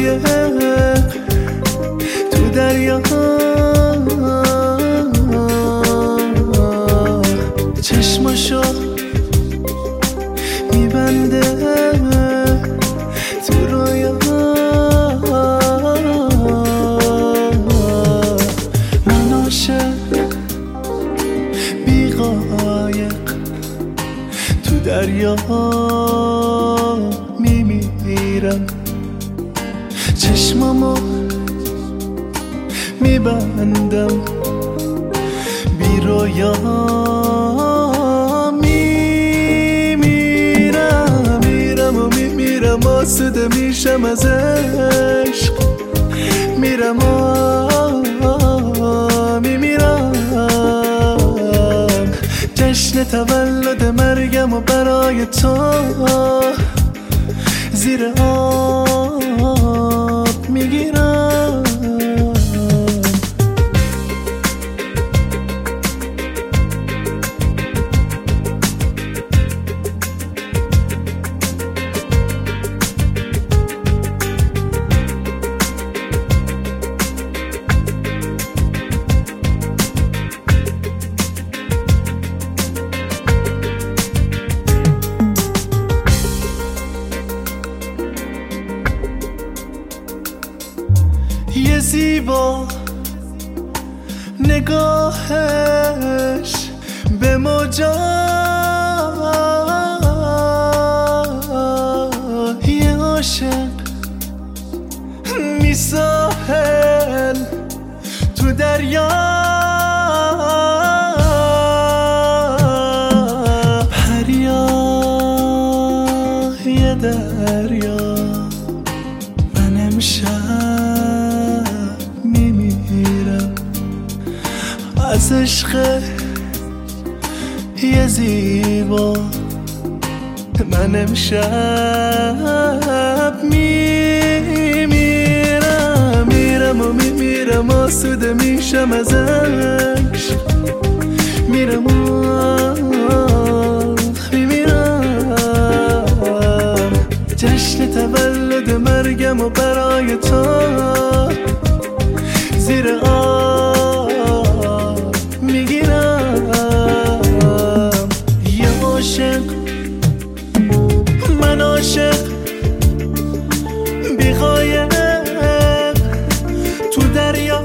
قایق تو دریا چشماشو میبنده تو رویا من عاشق بی قایق تو دریا میمیرم چشمامو میبندم بی رویا میمیرم و میمیرم آسوده میشم از عشق میرم و میمیرم جشن تولد مرگم و برای تو زیر آب میگیرم یه زیبا نگاهش به موجا یه عاشق میساحل تو دریا پریا یه دریا من امشب میمیرم از عشق یه زیبا من امشب میمیرم و میمیرم آسوده میشم از عشق میرم و میمیرم جشن تولد مرگم و برای تو زیر آب میگیرم یه عاشق من عاشق بی قایق تو دریا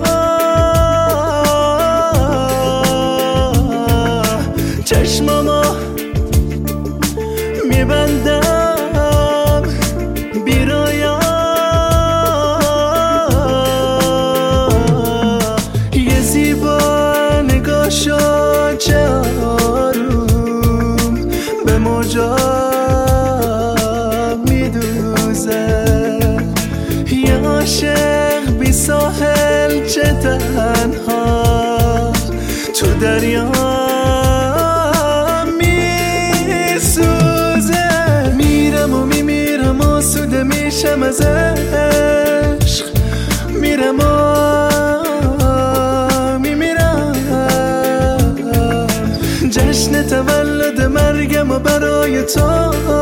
چشمامو میبندم بی رویا یه زیبا نگاشو چه آروم به موجا میدوزه یه عاشق بی ساحل چه تنها تو دریا میسوزه میرم و میمیرم آسوده میشم از عشق میرم و میمیرم جشن تولد مرگم و برای تو